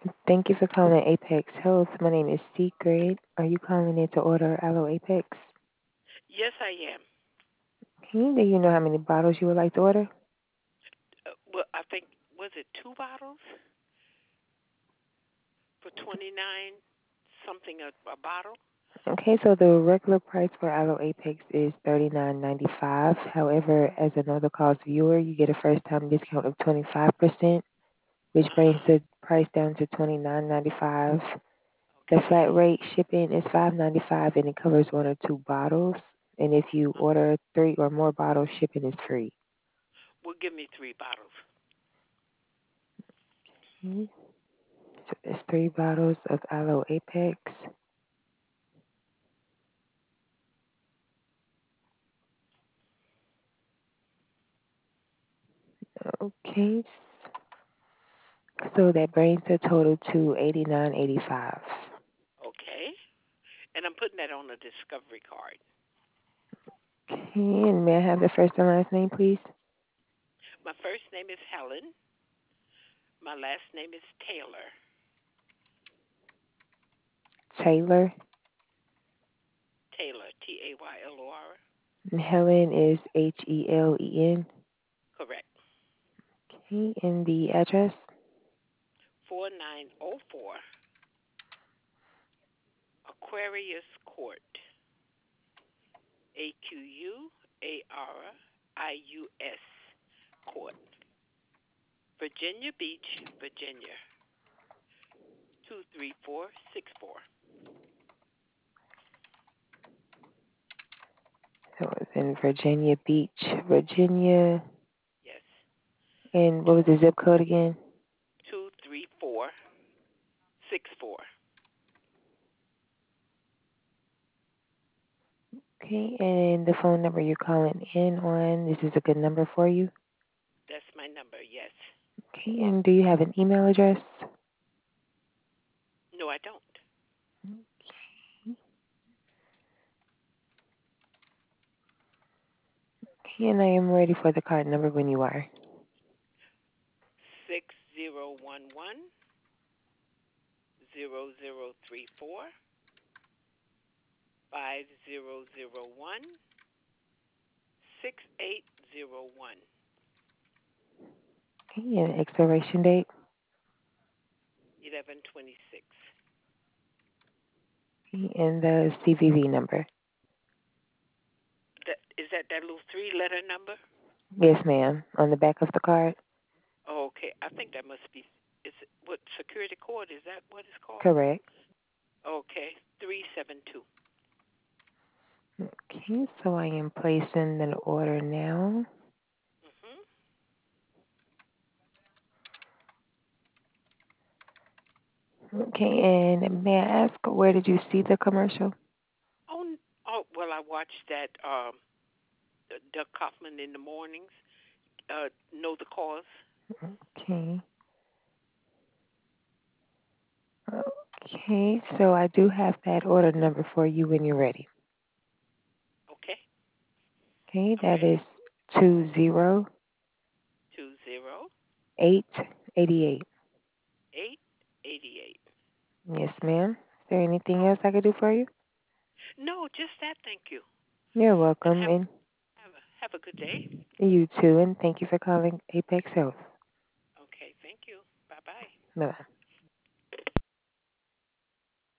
Thank you for calling Apex Health. My name is Secret. Are you calling in to order Aloe Apex? Yes, I am. Do you know how many bottles you would like to order? Well, I think was it two bottles for 29 something a bottle? Okay, so the regular price for Aloe Apex is $39.95. However, as a no cost viewer, you get a first time discount of 25%, which Uh huh. brings the price down to $29.95. The Okay. flat rate shipping is $5.95 and it covers one or two bottles. And if you Uh, order three or more bottles, shipping is free. well, give me three bottles. Okay. So there's three bottles of Aloe Apex. Okay, so that brings the total to 89.85. Okay. And I'm putting that on a discovery card. Okay, and may I have the first and last name, please? My first name is Helen. My last name is Taylor. Taylor. Taylor. Taylor. And Helen is Helen. Correct. Okay, and the address? 4904 Aquarius Court. Aquarius Court. Virginia Beach, Virginia. 23464. So it's in Virginia Beach, Virginia. Yes. And what Two was the zip code again? 23464. Okay, and the phone number you're calling in on, this is a good number for you. That's my number. Yes. Okay, and do you have an email address? No, I don't. Okay, and I am ready for the card number when you are. 6011 Okay, and expiration date. 1126. Okay, and the CVV number. That little three-letter number? Yes, ma'am. On the back of the card. Oh, okay. I think that must be. Is it what security code is that? What it's called? Correct. Okay, 372. Okay, so I am placing an order now. Mhm. Okay, and may I ask where did you see the commercial? Oh, well, I watched that Doug Kaufman in the mornings. Know the cause. Okay. Okay, so I do have that order number for you when you're ready. Okay, Okay, I'm that ready. is 20 20 888. 888. Yes, ma'am. Is there anything Oh, else I could do for you? no, just that. Thank you. You're And welcome, and have a good day. you too, and thank you for calling Apex Health. Okay, thank you. Bye bye. Bye.